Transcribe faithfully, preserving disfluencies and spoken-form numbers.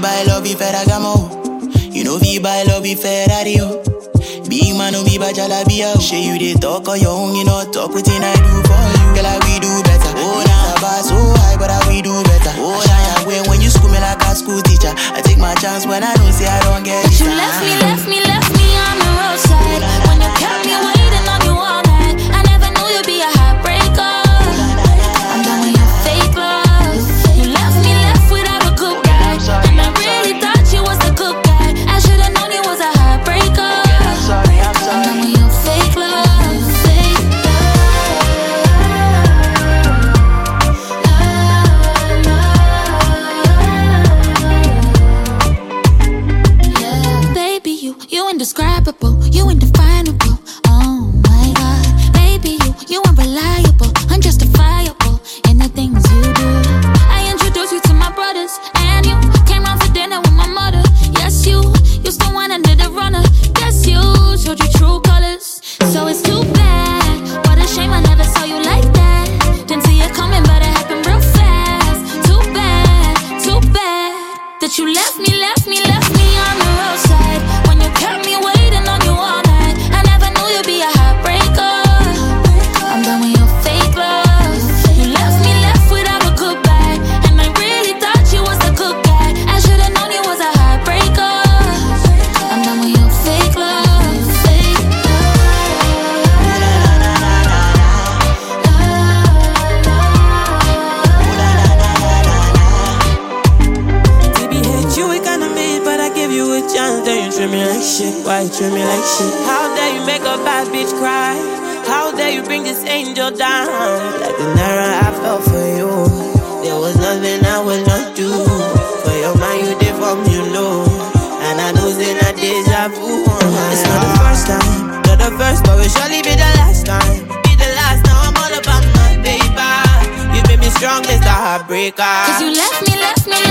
buy love if Ferragamo. You know we buy love if Ferrari. Big man no be by Jalabia. Shey you dey talk on your own, you know talk wetin I do for you. Girl, I we do better. Oh nah, bar so high, but I we do better. Oh nah, when when you school me like a school teacher, I take my chance when I know say I don't get it. You left me, left me, left me on the roadside. When you kept me waiting on you all night, I never knew you'd be a heartbreaker. I'm done with your fake love. You left me left without a good guy, and I really thought you was the good guy. I should've known you was a heartbreaker. Sorry, I'm sorry. I'm done with your fake love, fake love. Baby, you, you indescribable, you indefinable. Oh my God, baby, you, you unreliable, unjustifiable in the things you do. I introduced you to my brothers, and you came round for dinner with my mother. Yes, you, you still wanted the runner. Yes, you showed your true colors. So it's too bad. What a shame I never saw you like that. Didn't see it coming, but it happened real fast. Too bad, too bad that you left me, left me, left me on the roadside. When you kept me waiting on you all night, I never knew you'd be a heartbreaker. I'm done with your fake love. You left me left without a goodbye, and I really thought you was the good guy. I should've known you was a heartbreaker. I'm done with your fake love, fake T B H, you ain't kinda made, but I give you a chance. Then you treat me like shit. Why you treat me like shit? How dare you make a bad bitch cry? How dare you bring this angel down? Like the Naira I fell for you. There was nothing I would not do. For your mind you did for me, you know. And I know it's not deja vu. It's not the first time, not the first, but will surely be the last time. Be the last, now I'm all about my paper. You made me strong, Mister Heartbreaker. Cause you left me, left me,